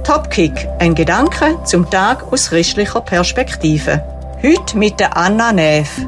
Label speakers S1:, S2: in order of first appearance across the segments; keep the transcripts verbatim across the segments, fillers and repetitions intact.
S1: Topkick, ein Gedanke zum Tag aus christlicher Perspektive. Heute mit der Anna Neff.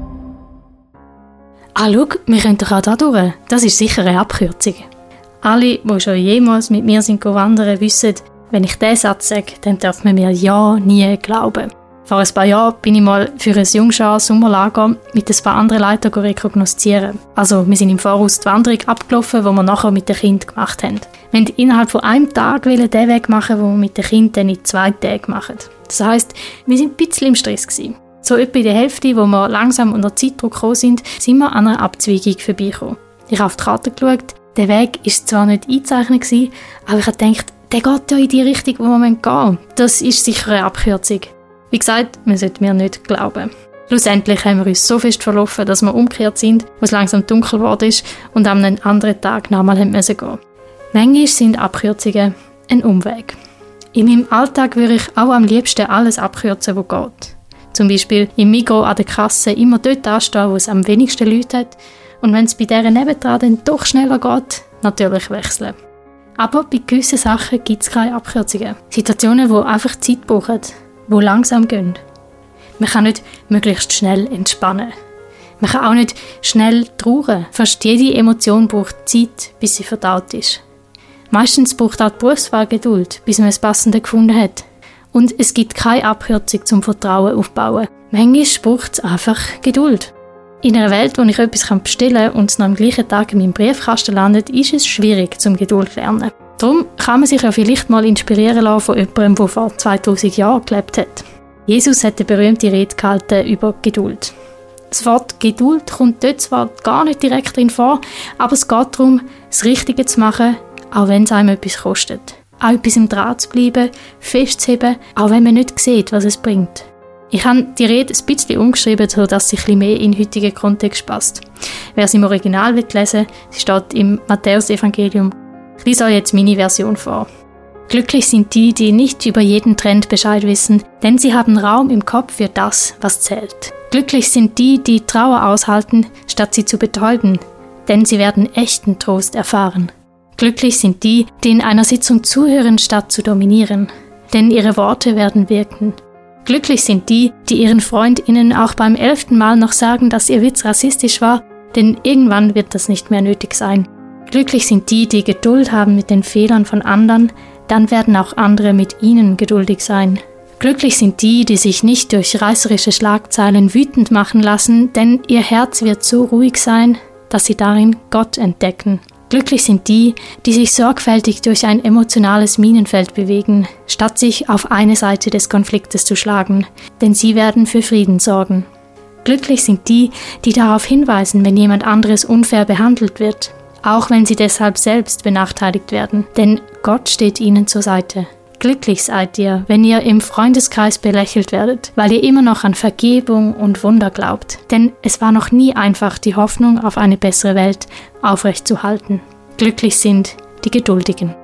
S2: Ah, schau, wir können doch auch da durch. Das ist sicher eine Abkürzung. Alle, die schon jemals mit mir sind wandern, wissen, wenn ich diesen Satz sage, dann darf man mir ja nie glauben. Vor ein paar Jahren bin ich mal für ein Jungschar-Sommerlager mit ein paar anderen Leuten rekognoszieren. Also wir sind im Voraus die Wanderung abgelaufen, die wir nachher mit den Kindern gemacht haben. Wir wollten innerhalb von einem Tag den Weg machen, den wir mit den Kindern dann in zwei Tagen machen. Das heisst, wir waren ein bisschen im Stress gewesen. So etwa in der Hälfte, wo wir langsam unter Zeitdruck gekommen sind, sind wir an einer Abzweigung vorbeigekommen. Ich habe auf die Karte geschaut. Der Weg war zwar nicht eingezeichnet gewesen, aber ich habe gedacht, der geht ja in die Richtung, wo wir gehen müssen. Das ist sicher eine Abkürzung. Wie gesagt, man sollte mir nicht glauben. Schlussendlich haben wir uns so fest verlaufen, dass wir umgekehrt sind, wo es langsam dunkel geworden ist und am anderen Tag nochmal gehen mussten. Manchmal sind Abkürzungen ein Umweg. In meinem Alltag würde ich auch am liebsten alles abkürzen, was geht. Zum Beispiel im Migros an der Kasse immer dort anstehen, wo es am wenigsten Leute hat. Und wenn es bei dieser nebendran dann doch schneller geht, natürlich wechseln. Aber bei gewissen Sachen gibt es keine Abkürzungen. Situationen, die einfach Zeit brauchen, die langsam gehen. Man kann nicht möglichst schnell entspannen. Man kann auch nicht schnell trauern. Fast jede Emotion braucht Zeit, bis sie verdaut ist. Meistens braucht auch die Berufswahl Geduld, bis man das Passende gefunden hat. Und es gibt keine Abkürzung zum Vertrauen aufbauen. Manchmal braucht es einfach Geduld. In einer Welt, wo ich etwas bestellen kann und es noch am gleichen Tag in meinem Briefkasten landet, ist es schwierig, zum Geduld zu lernen. Darum kann man sich ja vielleicht mal inspirieren lassen von jemandem, der vor zweitausend Jahren gelebt hat. Jesus hat eine berühmte Rede gehalten über Geduld. Das Wort Geduld kommt dort zwar gar nicht direkt drin vor, aber es geht darum, das Richtige zu machen, auch wenn es einem etwas kostet. Auch etwas im Draht zu bleiben, festzuheben, auch wenn man nicht sieht, was es bringt. Ich habe die Rede ein bisschen umgeschrieben, sodass sie ein bisschen mehr in den heutigen Kontext passt. Wer sie im Original lesen will, sie steht im Matthäus-Evangelium. Ich lese euch jetzt meine Version vor. Glücklich sind die, die nicht über jeden Trend Bescheid wissen, denn sie haben Raum im Kopf für das, was zählt. Glücklich sind die, die Trauer aushalten, statt sie zu betäuben, denn sie werden echten Trost erfahren. Glücklich sind die, die in einer Sitzung zuhören, statt zu dominieren, denn ihre Worte werden wirken. Glücklich sind die, die ihren FreundInnen auch beim elften Mal noch sagen, dass ihr Witz rassistisch war, denn irgendwann wird das nicht mehr nötig sein. Glücklich sind die, die Geduld haben mit den Fehlern von anderen, dann werden auch andere mit ihnen geduldig sein. Glücklich sind die, die sich nicht durch reißerische Schlagzeilen wütend machen lassen, denn ihr Herz wird so ruhig sein, dass sie darin Gott entdecken. Glücklich sind die, die sich sorgfältig durch ein emotionales Minenfeld bewegen, statt sich auf eine Seite des Konfliktes zu schlagen, denn sie werden für Frieden sorgen. Glücklich sind die, die darauf hinweisen, wenn jemand anderes unfair behandelt wird, auch wenn sie deshalb selbst benachteiligt werden, denn Gott steht ihnen zur Seite. Glücklich seid ihr, wenn ihr im Freundeskreis belächelt werdet, weil ihr immer noch an Vergebung und Wunder glaubt. Denn es war noch nie einfach, die Hoffnung auf eine bessere Welt aufrechtzuerhalten. Glücklich sind die Geduldigen.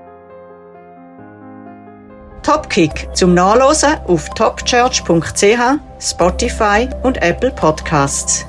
S1: Topkick zum Nachlesen auf topchurch punkt c h, Spotify und Apple Podcasts.